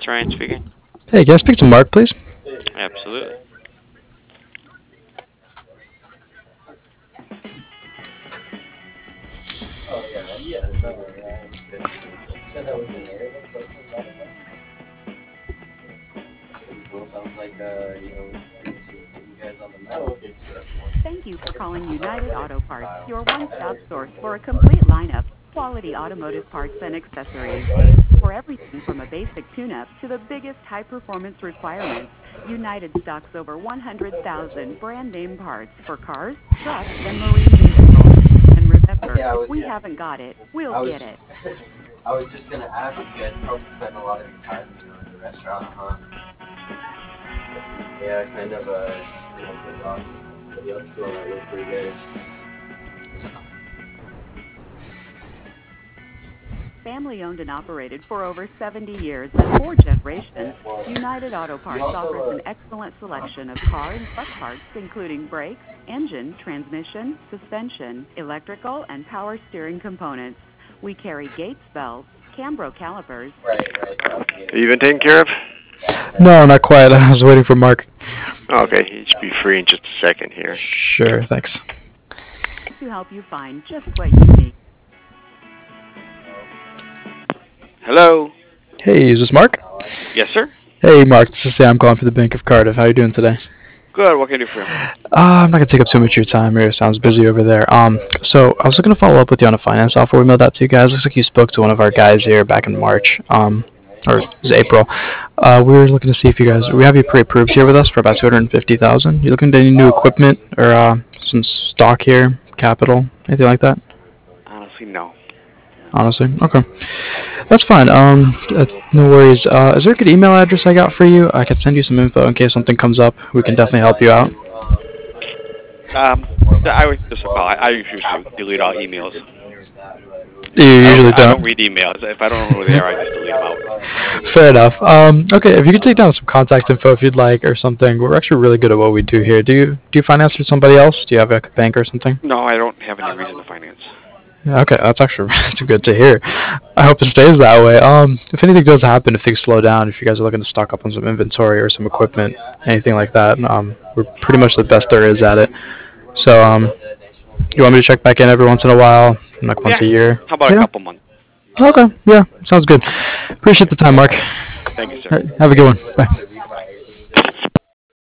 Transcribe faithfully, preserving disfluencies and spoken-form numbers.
It's Ryan speaking. Hey, can I speak to Mark, please? Absolutely. Thank you for calling United Auto Parts, your one-stop source for a complete lineup of quality automotive parts and accessories. For everything from a basic tune-up to the biggest high-performance requirements, United stocks over one hundred thousand brand-name parts for cars, trucks, and marine vehicles. And remember, Yeah, I if was. we Yeah, haven't got it, we'll I was. get it. I was just gonna ask if you guys probably spend a lot of your time, you know, in the restaurant, huh? Yeah, kind of. Uh, you know, put on somebody else doing that work for you guys. Family owned and operated for over seventy years and four generations, United Auto Parts offers an excellent selection of car and truck parts, including brakes, engine, transmission, suspension, electrical, and power steering components. We carry Gates belts, Cambro calipers. Right, right. Have you been taken care of? No, not quite. I was waiting for Mark. Okay, he should be free in just a second here. Sure, thanks. To help you find just what you need. Hello. Hey, is this Mark? Yes, sir. Hey, Mark. This is Sam calling for the Bank of Cardiff. How you doing today? Good. What can I do for you? Uh, I'm not gonna take up too much of your time here. It sounds busy over there. Um, so I was looking to follow up with you on a finance offer we mailed out to you guys. Looks like you spoke to one of our guys here back in March. Um, or it was April. Uh, we were looking to see if you guys we have you pre-approved here with us for about two hundred fifty thousand. You looking at any new equipment or uh, some stock here, capital, anything like that? Honestly, no. Honestly, okay, that's fine. Um, uh, no worries. Uh, is there a good email address I got for you? I could send you some info in case something comes up. We can definitely help you out. Um, I was just well, I, I usually delete all emails. You I usually don't, I don't. don't read emails. If I don't know who they are, I just delete them out. Fair enough. Um, okay, if you could take down some contact info if you'd like or something. We're actually really good at what we do here. Do you do you finance for somebody else? Do you have a bank or something? No, I don't have any reason to finance. Yeah, okay, that's actually that's good to hear. I hope it stays that way. Um, if anything does happen, if things slow down, if you guys are looking to stock up on some inventory or some equipment, anything like that, um, we're pretty much the best there is at it. So, um, you want me to check back in every once in a while, like once Yeah. a year? How about Yeah. a couple months? Okay. Yeah. Sounds good. Appreciate the time, Mark. Thank you, sir. All right, have a good one. Bye.